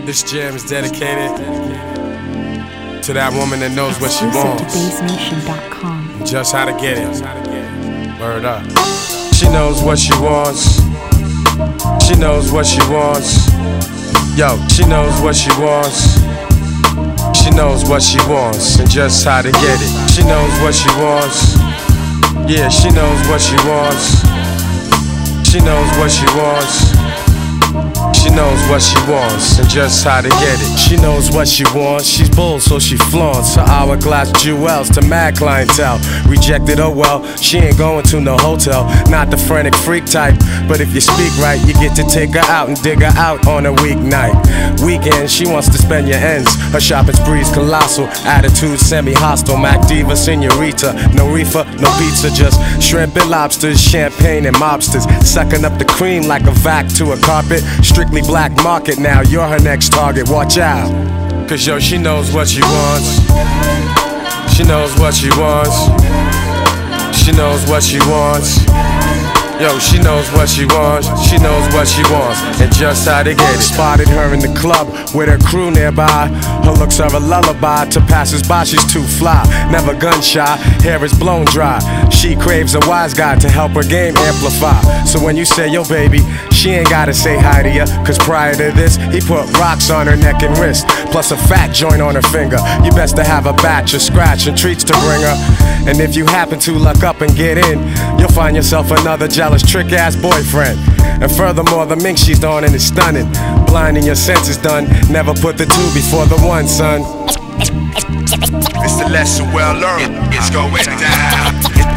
This jam is dedicated to that woman that knows what she Exclusive wants to BassNation.com. and just how to get it. Word up. She knows what she wants. She knows what she wants. Yo, she knows what she wants. She knows what she wants and just how to get it. She knows what she wants. Yeah, she knows what she wants. She knows what she wants. She knows what she wants and just how to get it. She knows what she wants, she's bold so she flaunts her hourglass jewels to mad clientele. Rejected, oh well, she ain't going to no hotel. Not the frantic freak type, but if you speak right, you get to take her out and dig her out on a weeknight. Weekend, she wants to spend your ends. Her shopping spree's colossal, attitude semi-hostile. Mac diva, senorita, no reefer, no pizza, just shrimp and lobsters, champagne and mobsters. Sucking up the cream like a vac to a carpet. Strictly black market now, you're her next target, watch out. Cause yo, she knows what she wants. She knows what she wants. She knows what she wants. Yo, she knows what she wants. She knows what she wants and just how to get it. Spotted her in the club with her crew nearby. Her looks are a lullaby to passers-by. She's too fly, never gun shy. Hair is blown dry. She craves a wise guy to help her game amplify. So when you say yo baby, she ain't gotta say hi to ya. Cause prior to this, he put rocks on her neck and wrist, plus a fat joint on her finger. You best to have a batch of scratch and treats to bring her. And if you happen to luck up and get in, you'll find yourself another jealous trick-ass boyfriend. And furthermore, the mink she's on is stunning. Blinding your senses done. Never put the two before the one, son. It's the lesson well learned. It's going down.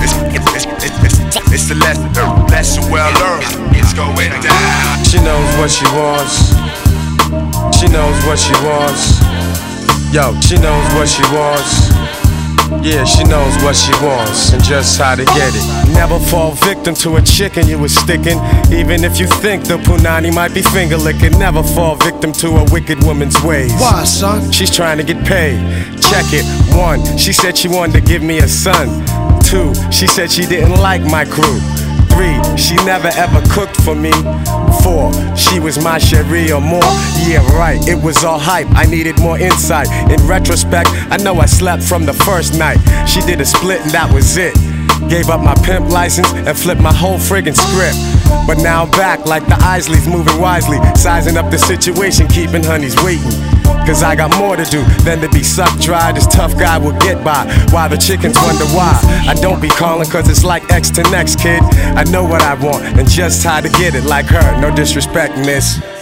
It's the lesson well learned. It's going down. She knows what she wants. She knows what she wants. Yo, she knows what she wants. Yeah, she knows what she wants and just how to get it. Never fall victim to a chicken you was sticking. Even if you think the punani might be finger licking. Never fall victim to a wicked woman's ways. Why, son? She's trying to get paid. Check it. 1, she said she wanted to give me a son. 2, she said she didn't like my crew. 3, she never ever cooked for me. 4, she was my cherie or more. Yeah, right, it was all hype. I needed more insight. In retrospect, I know I slept from the first night. She did a split and that was it. Gave up my pimp license and flipped my whole friggin' script. But now I'm back like the Isleys, moving wisely, sizing up the situation, keeping honeys waiting. Cause I got more to do than to be sucked dry. This tough guy will get by, while the chickens wonder why I don't be calling, cause it's like X to next, kid. I know what I want and just how to get it like her. No disrespect, miss.